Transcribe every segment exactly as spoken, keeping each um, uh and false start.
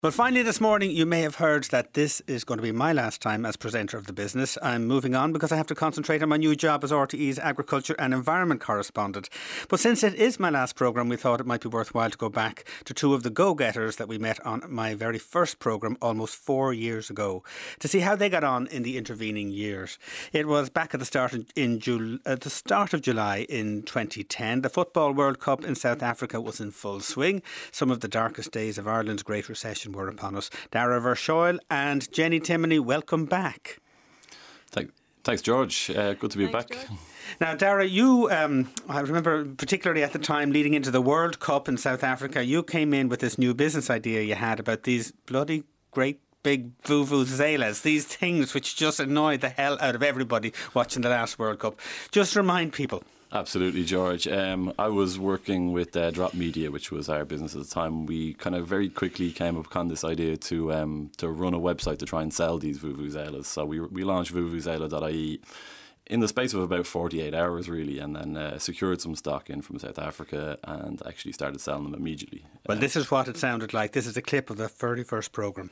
Well, finally this morning, you may have heard that this is going to be my last time as presenter of the business. I'm moving on because I have to concentrate on my new job as R T E's agriculture and environment correspondent. But since it is my last programme, we thought it might be worthwhile to go back to two of the go-getters that we met on my very first programme almost four years ago to see how they got on in the intervening years. It was back at the start in Jul- at the start of July in twenty ten. The Football World Cup in South Africa was in full swing. Some of the darkest days of Ireland's Great Recession were upon us. Dara Verschoyle and Jenny Timoney, welcome back. Thank, thanks, George. Uh, good to be Thanks, back. George. Now, Dara, you, um, I remember particularly at the time leading into the World Cup in South Africa, you came in with this new business idea you had about these bloody great big vuvuzelas, these things which just annoyed the hell out of everybody watching the last World Cup. Just remind people. Absolutely, George. Um, I was working with uh, Drop Media, which was our business at the time. We kind of very quickly came upon this idea to um, to run a website to try and sell these vuvuzelas. So we we launched vuvuzela dot I E in the space of about forty-eight hours, really, and then uh, secured some stock in from South Africa and actually started selling them immediately. Well, this is what it sounded like. This is a clip of the very first programme.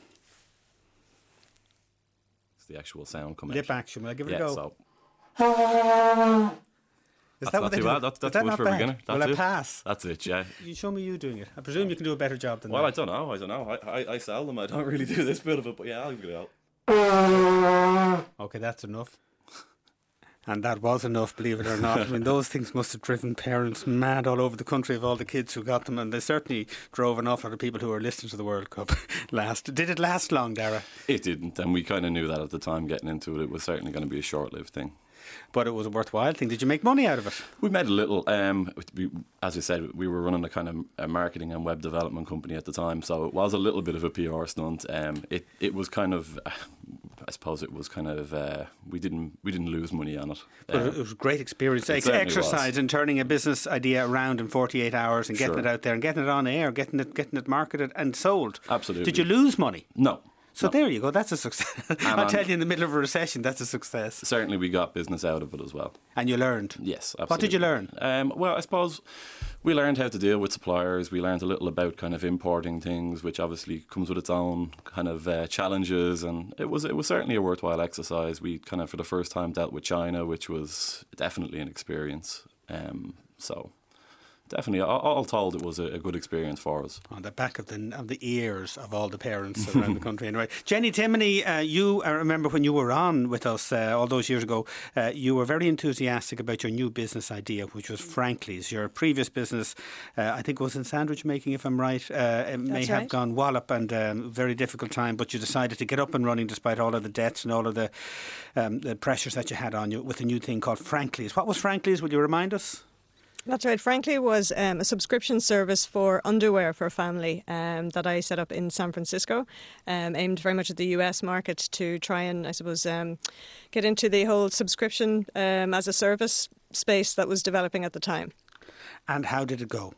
It's the actual sound coming Lip out. action. Will I give it Yeah, a go? so... Is That's that not what they too do? bad. That's, Is that's that good not for a bad? beginner. That's Will I it. pass? That's it, yeah. You show me you doing it. I presume you can do a better job than Well, I that. don't know. I don't know. I, I, I sell them. I don't really do this bit of it, but yeah, I'll give it out. Okay, that's enough. And that was enough, believe it or not. I mean, those things must have driven parents mad all over the country of all the kids who got them, and they certainly drove an awful lot of people who were listening to the World Cup last. Did it last long, Dara? It didn't, and we kind of knew that at the time getting into it. It was certainly going to be a short-lived thing. But it was a worthwhile thing. Did you make money out of it? We made a little. Um, we, as I said, we were running a kind of a marketing and web development company at the time, so it was a little bit of a P R stunt. Um, it it was kind of, I suppose, it was kind of. Uh, we didn't we didn't lose money on it. But Um, it was a great experience. it Ex- certainly exercise was. in turning a business idea around in forty-eight hours and getting Sure. it out there and getting it on air, getting it getting it marketed and sold. Absolutely. Did you lose money? No. So no. there you go. That's a success. I'll on- tell you, in the middle of a recession, that's a success. Certainly, we got business out of it as well. And you learned. Yes, absolutely. What did you learn? Um, well, I suppose we learned how to deal with suppliers. We learned a little about kind of importing things, which obviously comes with its own kind of uh, challenges. And it was it was certainly a worthwhile exercise. We kind of for the first time dealt with China, which was definitely an experience. Um, so. Definitely, all, all told, it was a, a good experience for us. On the back of the of the ears of all the parents around the country. Anyway, Jenny Timoney, uh, you I remember when you were on with us uh, all those years ago, uh, you were very enthusiastic about your new business idea, which was Frankly's. Your previous business, uh, I think, was in sandwich making, if I'm right. Uh, it may That's have right. gone wallop and um, very difficult time, but you decided to get up and running despite all of the debts and all of the um, the pressures that you had on you with a new thing called Frankly's. What was Frankly's? Will you remind us? That's right. Frankly, it was um, a subscription service for underwear for a family um, that I set up in San Francisco, um, aimed very much at the U S market to try and, I suppose, um, get into the whole subscription um, as a service space that was developing at the time. And how did it go?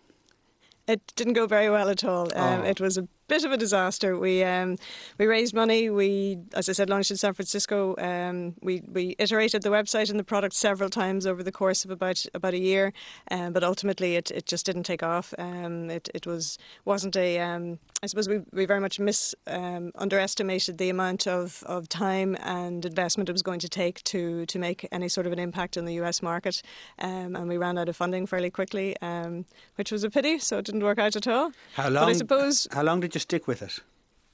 It didn't go very well at all. Um, Oh. It was a bit of a disaster. We um, we raised money. We, as I said, launched in San Francisco. Um, we we iterated the website and the product several times over the course of about about a year, um, but ultimately it, it just didn't take off. Um, it it was wasn't a. Um, I suppose we we very much mis um, underestimated the amount of, of time and investment it was going to take to to make any sort of an impact in the U S market, um, and we ran out of funding fairly quickly, um, which was a pity. So it didn't work out at all. How But long? I suppose How long did you stick with it?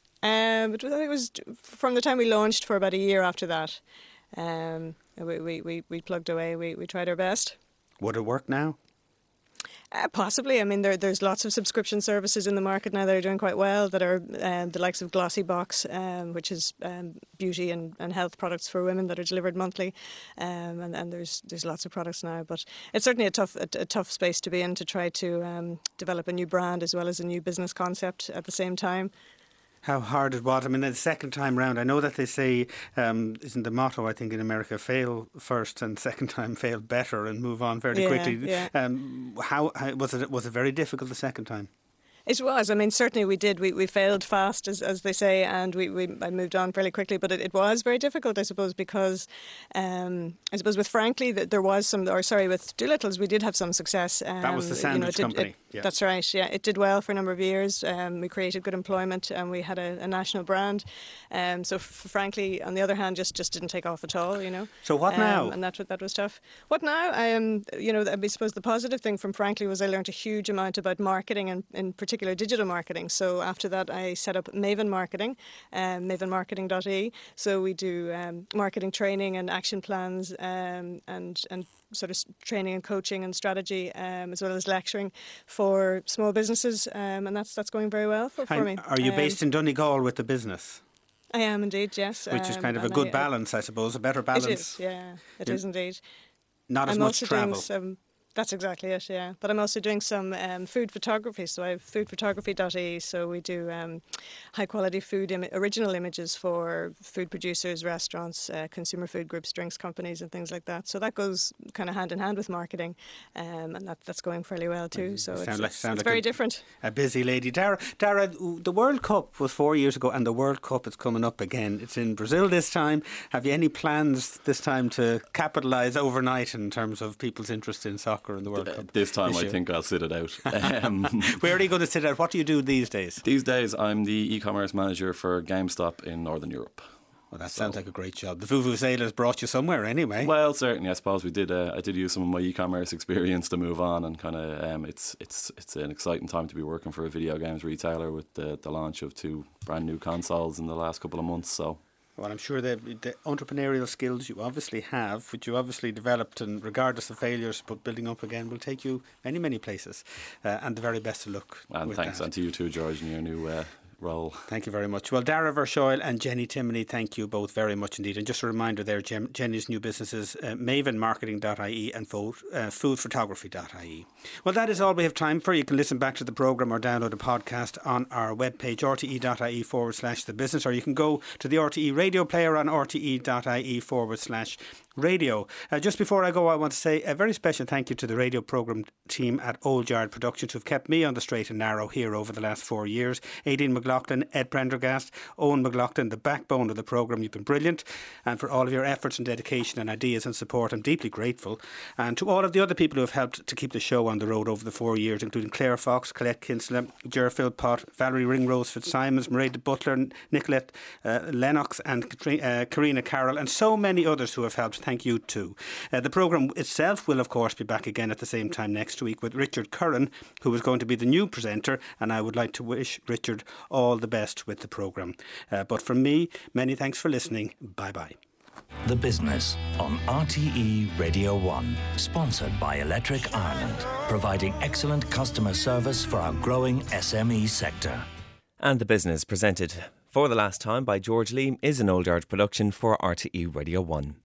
um, it was, I think it was from the time we launched for about a year after that. Um, we, we, we, we plugged away. We, we tried our best. Would it work now? Uh, possibly. I mean, there, there's lots of subscription services in the market now that are doing quite well, that are uh, the likes of Glossybox, um, which is um, beauty and, and health products for women that are delivered monthly. Um, and, and there's there's lots of products now. But it's certainly a tough a, a tough space to be in, to try to um, develop a new brand as well as a new business concept at the same time. How hard it was. I mean, the second time round, I know that they say, um, isn't the motto, I think, in America, fail first and second time fail better and move on fairly Yeah, quickly. yeah. Um, how, how was it? Was it very difficult the second time? It was. I mean, certainly we did. We we failed fast, as as they say, and we, we I moved on fairly quickly. But it, it was very difficult, I suppose, because um, I suppose with Frankly, that there was some, or sorry, with Doolittle's, we did have some success. Um, that was the sandwich you know, it did, company. It, yeah. That's right. Yeah, it did well for a number of years. Um, we created good employment, and we had a, a national brand. Um, so, f- frankly, on the other hand, just, just didn't take off at all. You know. So what um, now? And that that was tough. What now? Um, you know, I suppose the positive thing from Frankly was I learned a huge amount about marketing, and in particular digital marketing. So after that, I set up Maven Marketing, um, maven marketing dot I E. So we do um, marketing training and action plans, um, and and sort of training and coaching and strategy, um, as well as lecturing for small businesses, um, and that's that's going very well for, for and me. Are you um, based in Donegal with the business? I am indeed, yes. Which is um, kind of a and good I, balance, I suppose, a better balance. It is, yeah, it You're is indeed. Not as I'm much also travel. doing some, that's exactly it, yeah. But I'm also doing some um, food photography. So I have food photography dot I E. So we do um, high quality food, Im- original images for food producers, restaurants, uh, consumer food groups, drinks companies and things like that. So that goes kind of hand in hand with marketing, um, and that, that's going fairly well too. So You it's, sound like- it's, sound it's like very a- different. A busy lady. Dara, Dara, the World Cup was four years ago and the World Cup is coming up again. It's in Brazil this time. Have you any plans this time to capitalise overnight in terms of people's interest in soccer and the World Cup? This time This I year? think I'll sit it out. Um, Where are you going to sit out? What do you do these days? these days I'm the e-commerce manager for GameStop in Northern Europe. Well, that sounds like a great job. The Vuvuzelas brought you somewhere anyway. Well, certainly, I suppose we did. Uh, I did use some of my e-commerce experience to move on, and kind of, um, it's it's it's an exciting time to be working for a video games retailer with the, the launch of two brand new consoles in the last couple of months. So, Well, I'm sure the, the entrepreneurial skills you obviously have, which you obviously developed, and regardless of failures, but building up again, will take you many, many places. Uh, and the very best of luck. and with thanks, that. and to you too, George, in your new uh, role. Thank you very much. Well, Dara Verschoyle and Jenny Timoney, thank you both very much indeed. And just a reminder there, Jen, Jenny's new businesses, uh, maven marketing dot I E and fo- uh, food photography dot I E. Well, that is all we have time for. You can listen back to the programme or download a podcast on our webpage, r t e dot I E forward slash the business, or you can go to the R T E radio player on r t e dot I E forward slash radio. Uh, just before I go, I want to say a very special thank you to the radio programme team at Old Yard Productions who've kept me on the straight and narrow here over the last four years. Aidan McLaughlin, Ed Prendergast, Owen McLaughlin, the backbone of the programme. You've been brilliant, and for all of your efforts and dedication and ideas and support, I'm deeply grateful. And to all of the other people who have helped to keep the show on the road over the four years, including Claire Fox, Colette Kinsella, Ger Philpott, Valerie Ringrose Fitzsimons, Mairead Butler, Nicolette uh, Lennox and uh, Karina Carroll, and so many others who have helped. Thank you too. Uh, the programme itself will of course be back again at the same time next week with Richard Curran, who is going to be the new presenter, and I would like to wish Richard all the best with the programme. Uh, but from me, many thanks for listening. Bye bye. The Business on R T E Radio one, sponsored by Electric Ireland, providing excellent customer service for our growing S M E sector. And The Business, presented for the last time by George Lee, is an Old Yard production for R T E Radio one.